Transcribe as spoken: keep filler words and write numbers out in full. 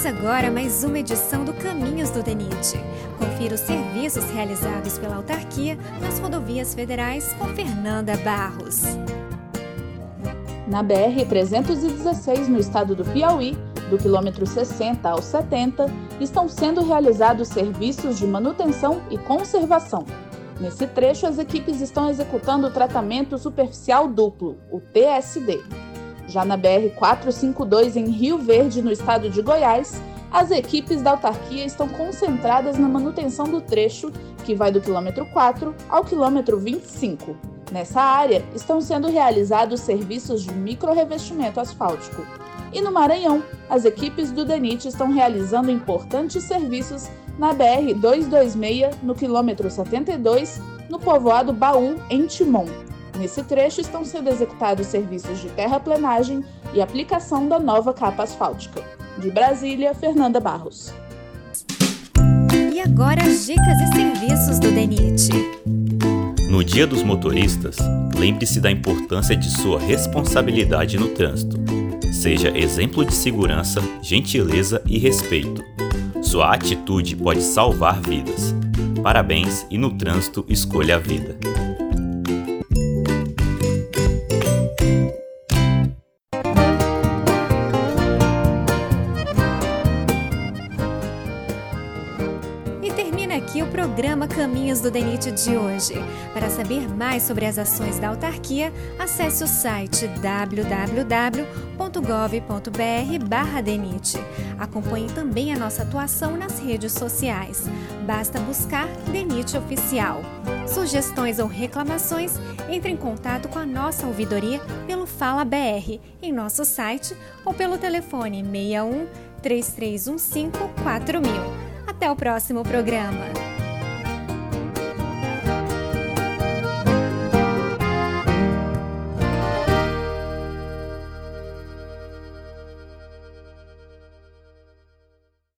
Começa agora mais uma edição do Caminhos do DENIT. Confira os serviços realizados pela autarquia nas rodovias federais com Fernanda Barros. Na B R trezentos e dezesseis, no estado do Piauí, do quilômetro sessenta ao setenta, estão sendo realizados serviços de manutenção e conservação. Nesse trecho, as equipes estão executando o tratamento superficial duplo, o T S D. Já na B R quatrocentos e cinquenta e dois, em Rio Verde, no estado de Goiás, as equipes da autarquia estão concentradas na manutenção do trecho, que vai do quilômetro quatro ao quilômetro vinte e cinco. Nessa área, estão sendo realizados serviços de microrrevestimento asfáltico. E no Maranhão, as equipes do DENIT estão realizando importantes serviços na B R duzentos e vinte e seis, no quilômetro setenta e dois, no povoado Baú, em Timon. Nesse trecho estão sendo executados serviços de terraplenagem e aplicação da nova capa asfáltica. De Brasília, Fernanda Barros. E agora as dicas e serviços do DENIT. No Dia dos Motoristas, lembre-se da importância de sua responsabilidade no trânsito. Seja exemplo de segurança, gentileza e respeito. Sua atitude pode salvar vidas. Parabéns e no trânsito escolha a vida. Aqui o programa Caminhos do DENIT de hoje. Para saber mais sobre as ações da autarquia, acesse o site w w w ponto gov ponto b r barra DENIT. Acompanhe também a nossa atuação nas redes sociais. Basta buscar DENIT Oficial. Sugestões ou reclamações, entre em contato com a nossa ouvidoria pelo Fala B R em nosso site ou pelo telefone seis um, três três um cinco, quatro mil. Até o próximo programa!